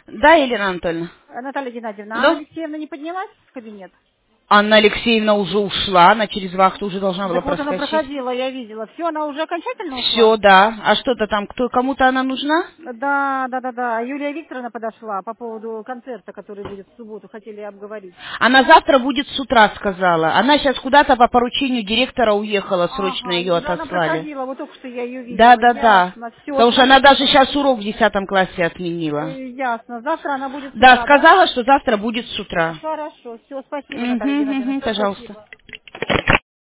Да, Елена Анатольевна? Наталья Геннадьевна, Анна Да. Алексеевна не поднялась в кабинет? Анна Алексеевна уже ушла, она через вахту уже должна была Так вот она проскочить. проходила, я видела. Все, она уже окончательно ушла? Все, да. А что-то там, кому-то она нужна? Да. Юлия Викторовна подошла по поводу концерта, который будет в субботу. Хотели обговорить. Она завтра будет с утра, сказала. Она сейчас куда-то по поручению директора уехала, срочно Ага, ее уже она отослали. проходила, вот только что я ее Да, видела. да, да. Ясно, все, Потому что она даже спасибо. сейчас урок в 10 классе отменила. Ясно. Завтра она будет с Да, утра, да? сказала, что завтра будет с утра. Хорошо, все, спасибо, Наталья Угу, Геннадьевна, угу, все, пожалуйста. спасибо.